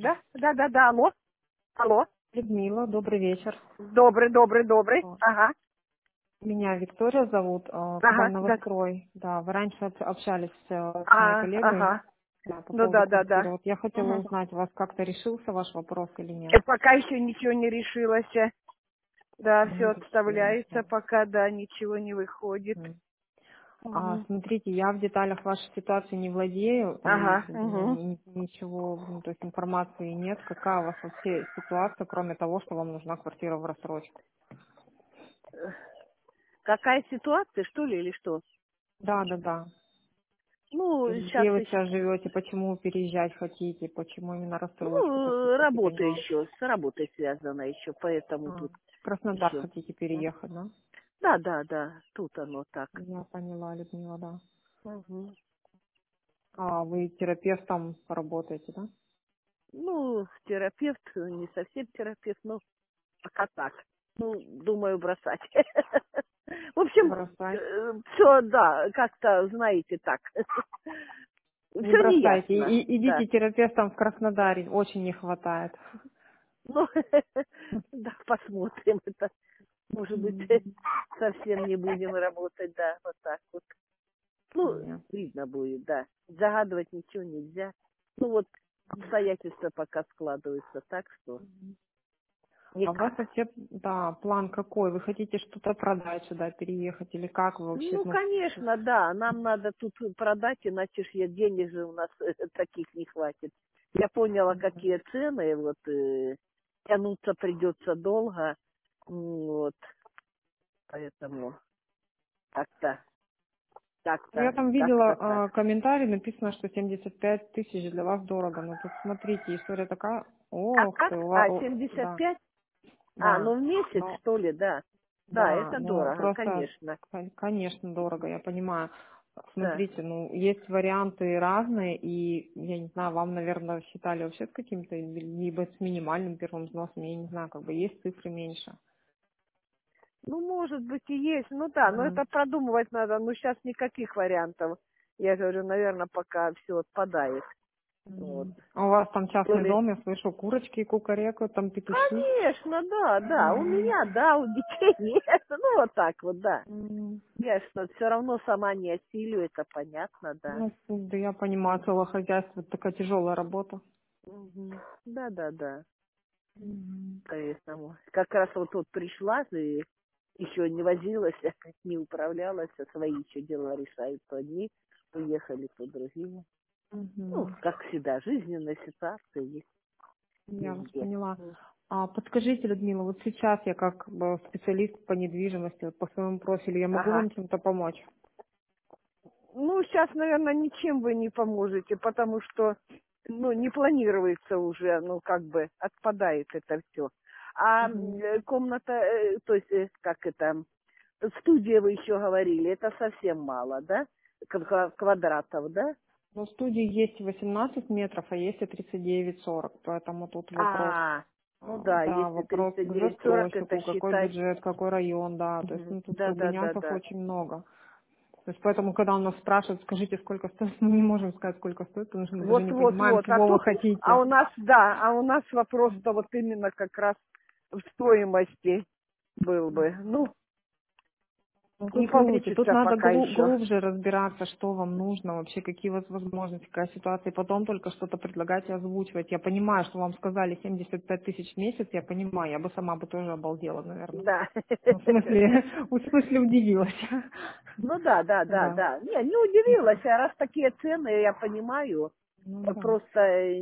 Да, алло, алло. Людмила, добрый вечер. Добрый. Вот. Ага, Меня Виктория зовут, компания да. «Новострой». Да, вы раньше общались с моей коллегой, Ага. да, по Ну поводу да. квартиры. Вот я хотела Угу. узнать, у вас как-то решился ваш вопрос или нет? Пока еще ничего не решилось. Да, все Не решились, отставляется, да. пока, да, ничего не выходит. Мгм. Угу. Смотрите, я в деталях вашей ситуации не владею, и Ага, угу. ничего, то есть информации нет. Какая у вас вообще ситуация, кроме того, что вам нужна квартира в рассрочку? Какая ситуация, что ли, или что? Да. Ну, То есть сейчас где вы еще, сейчас живете, почему переезжать хотите, почему именно рассрочку ну, хотите, работа понимаю. еще, с работой связана еще, поэтому тут В Краснодар еще. хотите переехать, да? Да, тут оно так. Я поняла, Людмила, да. Угу. А вы терапевтом работаете, да? Ну, терапевт, не совсем терапевт, но пока так. Ну, думаю, бросать. В общем, Бросать. все, да, как-то, знаете, так. Не Все бросайте. неясно, да. Идите терапевтом в Краснодаре, очень не хватает. Ну, да, посмотрим. Это, может быть, Мгм. совсем не будем работать, да, вот так вот. Ну, Понятно. видно будет, да. Загадывать ничего нельзя. Ну, вот обстоятельства пока складываются так, что А у вас никак. вообще, да, план какой? Вы хотите что-то продать сюда, переехать, или как вы вообще, Ну, ну, конечно, да. Нам надо тут продать, иначе ж денег же у нас таких не хватит. Я поняла, какие цены, вот тянуться придется долго, вот, поэтому как-то, Я как-то, там видела как-то так. комментарий, написано, что 75 тысяч для вас дорого. Но тут смотрите, история такая. Ох ты, А, 75? А, да. ну в месяц, Но, что ли, да. Да, да, это но дорого, просто, конечно. конечно, дорого, я понимаю. Да. Смотрите, ну, есть варианты разные, и, я не знаю, вам, наверное, считали вообще с каким-то, либо с минимальным первым взносом, я не знаю, как бы есть цифры меньше. Ну, может быть, и есть. Ну да, но Мгм. это продумывать надо. Ну, сейчас никаких вариантов. Я говорю, наверное, пока все отпадает. Вот. А у вас там То частный ли... дом, я слышу, курочки кукарекают, там петушки. Конечно, да. У Мгм. меня, да, у детей нет. Ну, вот так вот, да. М, Ясно. Все равно сама не осилю, это понятно, да. Ну, да я понимаю, целое хозяйство, это такая тяжелая работа. Мгм. Да. Мгм. Поэтому. Как раз вот тут пришла и еще не возилась, не управлялась, а свои еще дела решают то одни, уехали то другие. Ну, Мгм. как всегда, жизненная ситуация есть Я вас везде. поняла. А подскажите, Людмила, вот сейчас я как бы специалист по недвижимости, вот по своему профилю, я могу Ага. вам чем-то помочь? Ну, сейчас, наверное, ничем вы не поможете, потому что, ну, не планируется уже, ну, как бы отпадает это все. А Мгм. комната, то есть, как это, студия вы еще говорили, это совсем мало, да? Квадратов, да? Ну, в студии есть 18 метров, а есть и 39-40, поэтому тут вопрос, Ну да, да, если вопрос к 39-40, это застройщику, какой считай. бюджет, какой район, да, то есть, Мгм. ну, тут как бы нюансов Да. очень много. То есть поэтому, когда он нас спрашивает, скажите, сколько стоит, мы не можем сказать, сколько стоит, потому что мы даже не понимаем, А чего вы тут, хотите. а у нас вопрос-то вот именно как раз в стоимости был бы. Ну, Ну, не тут смотрите, тут получится надо пока еще. глубже разбираться, что вам нужно, вообще какие у вас возможности, какая ситуация, и потом только что-то предлагать и озвучивать. Я понимаю, что вам сказали 75 тысяч в месяц, я понимаю, я бы сама бы тоже обалдела, наверное. Да. Ну, в смысле удивилась. Ну Да. да. Не удивилась, а раз такие цены, я понимаю, Ну да. просто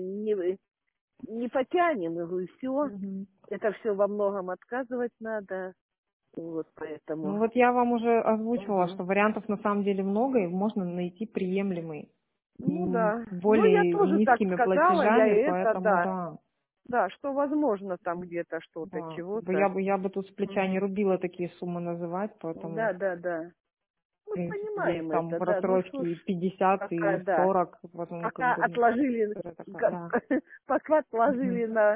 не потянем, и все. Мгм. Это все во многом отказывать надо. Вот Ну поэтому. вот я вам уже озвучивала, Мгм. что вариантов на самом деле много, и можно найти приемлемый. Ну да. Ну, я Более тоже так низкими сказала, я и платежами, это, поэтому да. да. Да, что возможно там где-то что-то, Да, как бы чего-то. я бы тут с плеча не Мгм. рубила такие суммы называть, поэтому, Да. в Мы принципе, есть понимаем там это, в да. Ну рассрочке что ж, и 50, пока, и да. 40, вот, ну, как Пока бы, отложили, история такая, да. пока Мгм. отложили на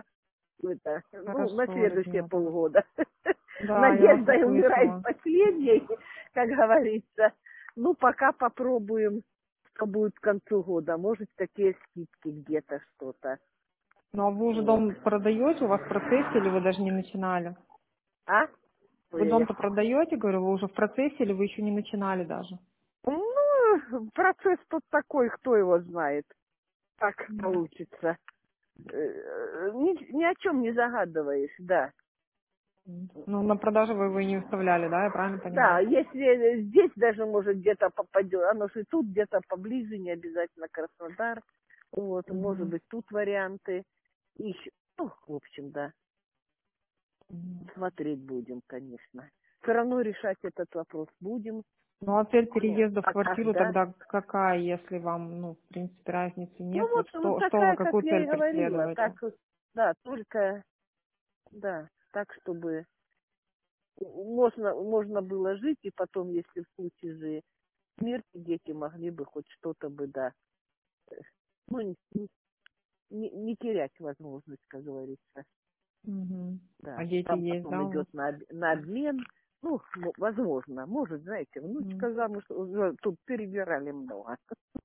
на Хорошо, следующие Людмила, да. полгода. Да, я вас Надежда умирает услышала. последней, как говорится. Ну, пока попробуем, что будет к концу года. Может, какие скидки где-то что-то. Ну, а вы уже Вот. дом продаете, у вас в процессе или вы даже не начинали? А? Вы Ой, дом-то продаете, говорю, вы уже в процессе или вы еще не начинали даже? ну, процесс тут такой, кто его знает, как получится. Ни о чем не загадываешь, да. Ну, на продажу вы его и не выставляли, да, я правильно Да, понимаю? если здесь даже может где-то попадет, оно же и тут где-то поближе, не обязательно Краснодар. Вот, может Мгм. быть, тут варианты. Ищ- Ну, в общем, да, Мгм. смотреть будем, конечно. Все равно решать этот вопрос будем. Ну, а цель Ну, переезда в а квартиру когда? тогда какая, если вам, ну, в принципе, разницы Ну нет? вот, Вот ну что вы, такая, как какую я цель и говорила, преследуете? так, да, только, да, так, чтобы можно было жить, и потом, если в случае же смерти дети могли бы хоть что-то бы, да, ну, не терять возможность, как говорится, Мгм. А да. дети Там есть, потом да, у вас? идет на обмен, ну, возможно, может, знаете, Мгм. внучка замуж, уже тут перебирали много.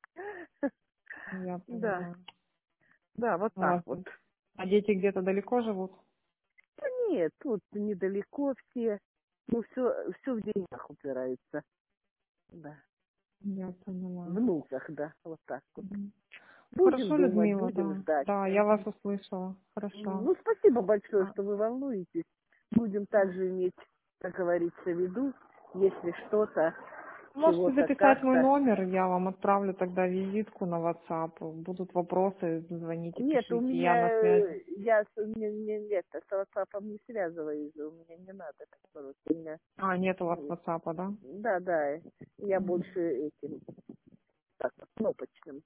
Я Да, поняла. да, вот У так вас, вот. а дети где-то далеко живут? Да нет, тут недалеко все, ну, все в деньгах упирается, да. Я поняла. Внуках, да, вот так вот. Мгм. Будем Хорошо, думать, Людмила, будем да. ждать. Да, я вас услышала. Хорошо. Ну, спасибо большое, А, что вы волнуетесь. Будем также иметь, как говорится, в виду, если что-то, Можете чего-то записать мой как-то. номер, я вам отправлю тогда визитку на WhatsApp. Будут вопросы, звоните, Нет, у пишите, меня, я на связи. я не это, с WhatsApp не связываюсь, у меня не надо так просто. У меня, А, нет у вас WhatsApp, да? да, да, я Мгм. больше этим, так, кнопочным.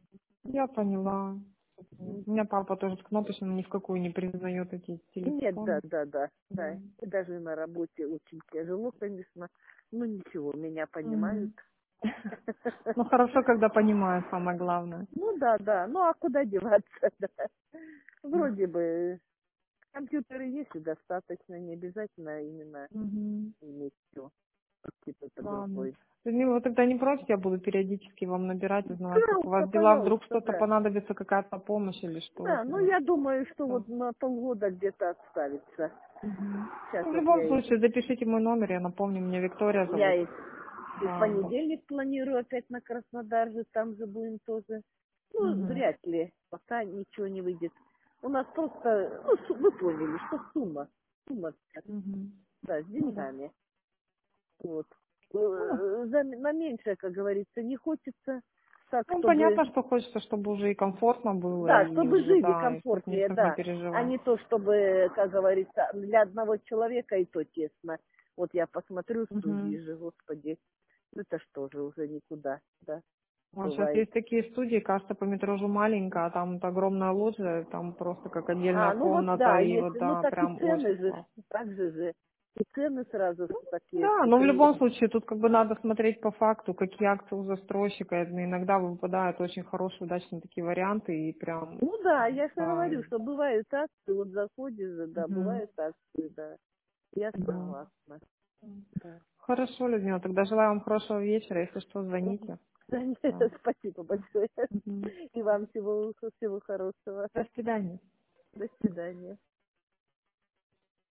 Я поняла. Мгм. У меня папа тоже с кнопочным ни в какую не признает эти Нет, да, телефоны. да, да, да. Да. И даже на работе очень тяжело, конечно. Ну ничего, меня понимают. Мгм. Ну, хорошо, когда понимаю, самое главное. Ну да, да. Ну а куда деваться, да. Вроде бы компьютеры есть и достаточно, не обязательно именно Мгм. иметь все. Типа Ладно. другой. Людмила, вы тогда не против, я буду периодически вам набирать, узнавать, как у Пожалуйста, вас дела, вдруг пожалуйста, что-то да. понадобится, какая-то помощь или что. Да, ну я думаю, что Да. вот на полгода где-то отставится. Мгм. Сейчас Ну, в вот любом случае, запишите мой номер, я напомню, меня Виктория я зовут. и в Да, да. понедельник планирую опять на Краснодар же, там же будем тоже. Ну, Мгм. вряд ли, пока ничего не выйдет. У нас просто, ну, вы поняли, что сумма. Сумма, Мгм. да, с Ну да. деньгами. Вот. Ну, На меньшее, как говорится, не хочется так, ну, чтобы, понятно, что хочется, чтобы уже и комфортно было, да, и чтобы уже, жили да, и чтобы не комфортнее, особо да, а переживать. не то, чтобы, как говорится, для одного человека и то тесно. Вот я посмотрю Мгм. студии же, господи, ну это что же уже никуда, да, А сейчас бывает. есть такие студии, кажется, по метражу маленькая, а там вот огромная лоджия, там просто как отдельная Ну вот комната, да, и вот, если, ну да, так и прям цены очень же, классно. так же, и цены сразу такие, Да, что но в ты, любом случае тут как бы надо смотреть по факту, какие акции у застройщика. Иногда выпадают очень хорошие, удачные такие варианты, и прям, ну да, я же да. говорю, что бывают акции, вот заходишь же, да, Мгм. бывают акции, да, я Да. согласна, да. Хорошо, Людмила, тогда желаю вам хорошего вечера. Если что, Мгм. звоните. Да, нет, Да. спасибо большое, Мгм. и вам всего хорошего, До свидания. до свидания.